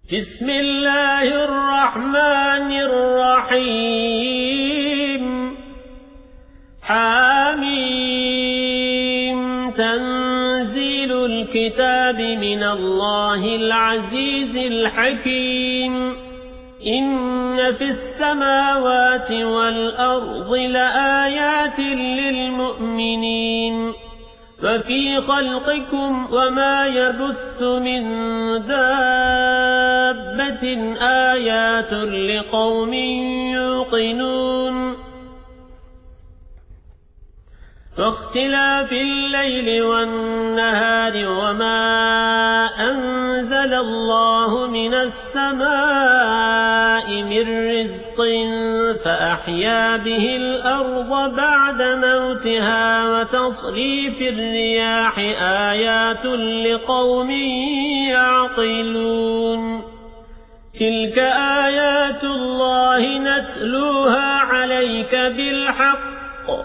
بسم الله الرحمن الرحيم حميم تنزيل الكتاب من الله العزيز الحكيم إن في السماوات والأرض لآيات للمؤمنين وفي خلقكم وما يبث من دابة آيات لقوم يوقنون واختلاف الليل والنهار وما أنزل الله من السماء من رزق فأحيا به الأرض بعد موتها وتصريف الرياح آيات لقوم يعقلون تلك آيات الله نتلوها عليك بالحق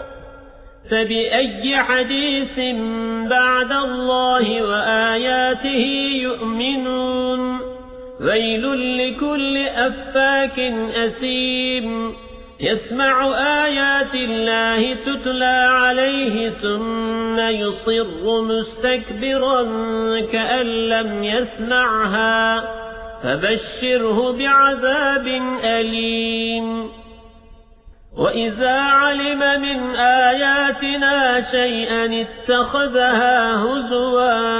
فبأي حديث بعد الله وآياته يؤمنون ويل لكل أفاك أثيم يسمع آيات الله تتلى عليه ثم يصر مستكبرا كأن لم يسمعها فبشره بعذاب أليم وإذا علم من آياتنا شيئا اتخذها هزوا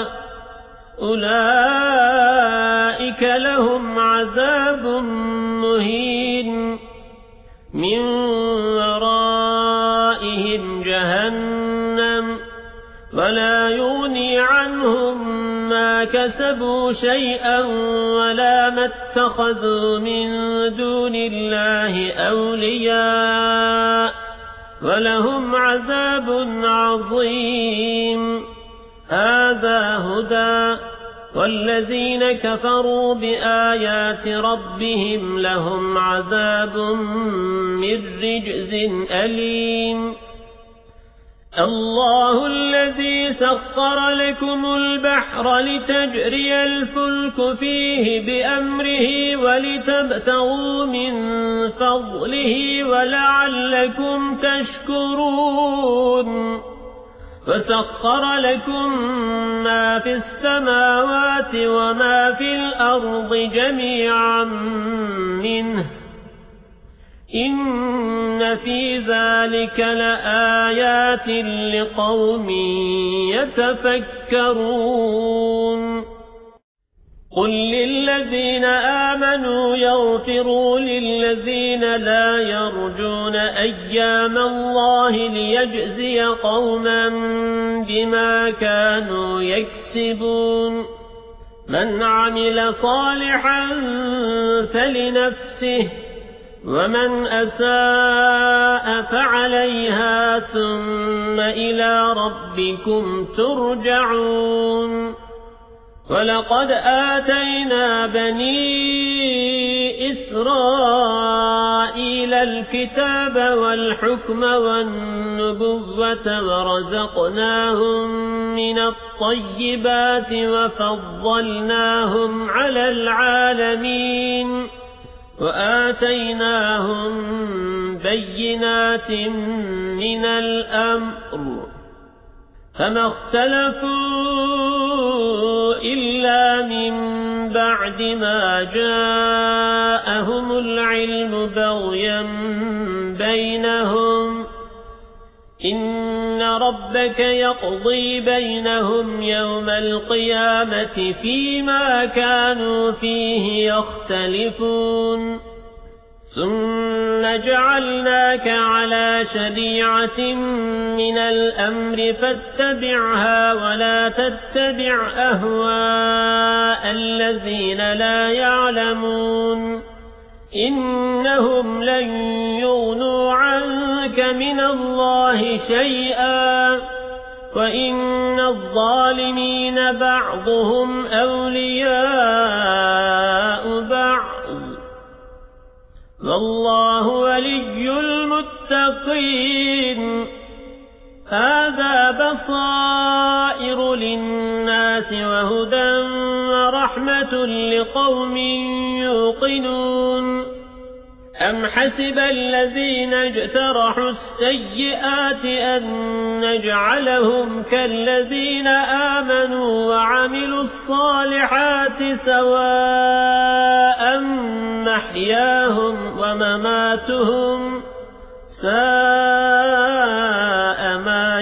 أولئك لهم عذاب مهين من ورائهم جهنم ولا يغني عنهم ما كسبوا شيئا ولا ما اتخذوا من دون الله أولياء ولهم عذاب عظيم هذا هدى والذين كفروا بآيات ربهم لهم عذاب من رجز أليم الله الذي سخر لكم البحر لتجري الفلك فيه بأمره ولتبتغوا من فضله ولعلكم تشكرون وسخر لكم ما في السماوات وما في الأرض جميعا منه إن في ذلك لآيات لقوم يتفكرون قل للذين آمنوا يغفروا للذين لا يرجون أيام الله ليجزي قوما بما كانوا يكسبون من عمل صالحا فلنفسه ومن أساء فعليها ثم إلى ربكم ترجعون ولقد آتينا بني إسرائيل الكتاب والحكم والنبوة ورزقناهم من الطيبات وفضلناهم على العالمين وآتيناهم بينات من الأمر فما اختلفوا إلا من بعد ما جاءهم العلم بغيا بينهم إن ربك يقضي بينهم يوم القيامة فيما كانوا فيه يختلفون ثم جعلناك على شريعة من الأمر فاتبعها ولا تتبع أهواء الذين لا يعلمون إنهم لن يغنوا عنك من الله شيئا وإن الظالمين بعضهم أولياء بعض والله ولي المتقين هذا بصائر للناس وهدى ورحمة ورحمة لقوم يوقنون أم حسب الذين اجترحوا السيئات أن نجعلهم كالذين آمنوا وعملوا الصالحات سواء محياهم ومماتهم ساء ما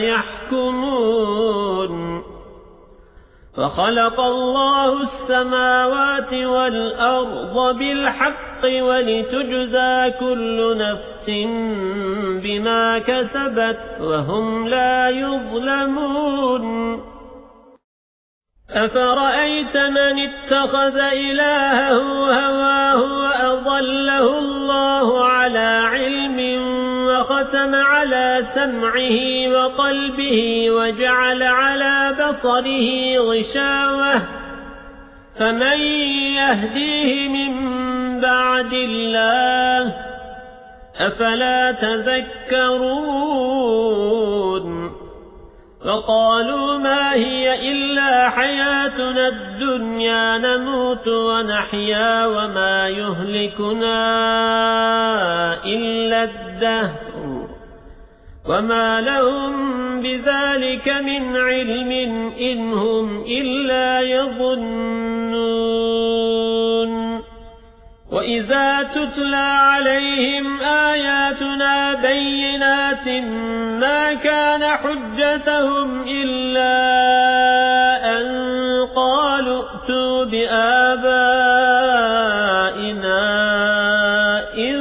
يحكمون فخلق الله السماوات والأرض بالحق ولتجزى كل نفس بما كسبت وهم لا يظلمون أفرأيت من اتخذ إلهه هواه وأضله الله على علم وختم على سمعه وقلبه وجعل على بصره غشاوة فمن يهديه من بعد الله أفلا تذكرون وقالوا ما هي إلا حياتنا الدنيا نموت ونحيا وما يهلكنا إلا الدهر وما لهم بذلك من علم إن هم إلا يظنون وإذا تتلى عليهم آياتنا بينات ما كان حجتهم إلا أن قالوا ائتوا بآبائنا إن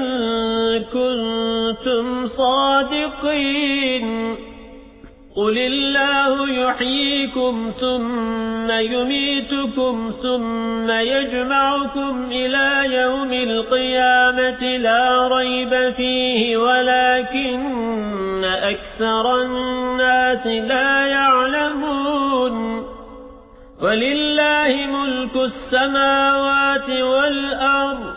كنتم صادقين قل الله يحييكم ثم يميتكم ثم يجمعكم إلى يوم القيامة لا ريب فيه ولكن أكثر الناس لا يعلمون ولله ملك السماوات والأرض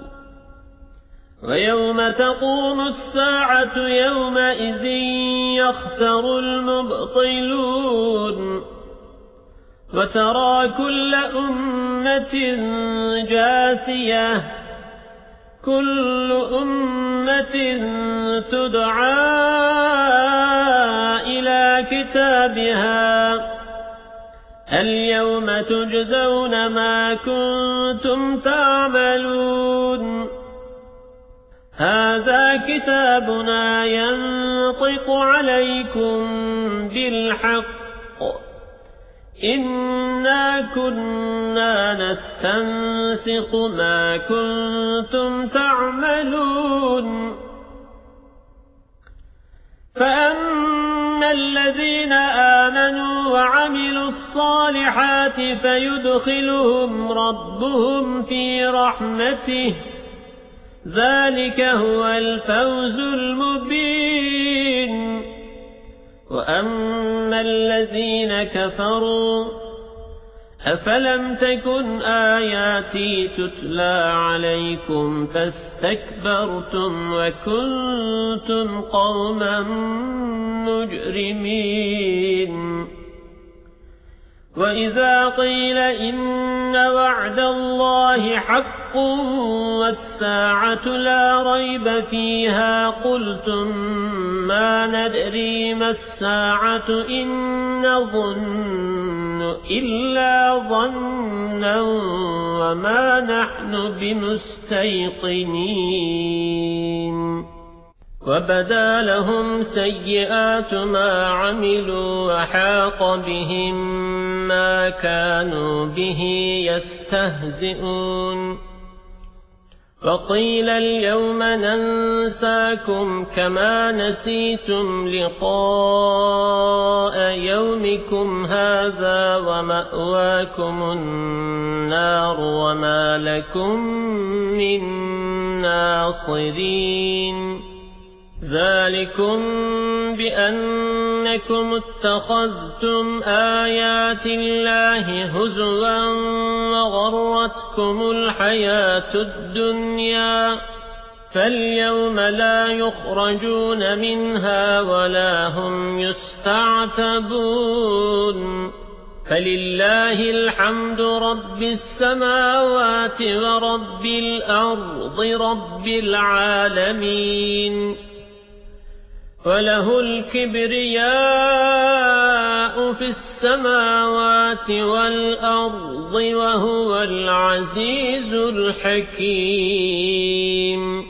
ويوم تقوم الساعة يومئذ يخسر المبطلون وترى كل أمة جاثية كل أمة تدعى إلى كتابها اليوم تجزون ما كنتم تعملون هذا كتابنا ينطق عليكم بالحق إنا كنا نستنسخ ما كنتم تعملون فأما الذين آمنوا وعملوا الصالحات فيدخلهم ربهم في رحمته ذلك هو الفوز المبين وأما الذين كفروا أفلم تكن آياتي تتلى عليكم فاستكبرتم وكنتم قوما مجرمين وإذا قيل إن وعد الله حق والساعة لا ريب فيها قلتم ما ندري ما الساعة إن نظن إلا ظنا وما نحن بمستيقنين وبدا لهم سيئات ما عملوا وحاق بهم ما كانوا به يستهزئون وقيل اليوم ننساكم كما نسيتم لقاء يومكم هذا ومأواكم النار وما لكم من ناصرين ذلكم بأنكم اتخذتم آيات الله هزوا وغرتكم الحياة الدنيا فاليوم لا يخرجون منها ولا هم يستعتبون فلله الحمد رب السماوات ورب الأرض رب العالمين وله الكبرياء في السماوات والأرض وهو العزيز الحكيم.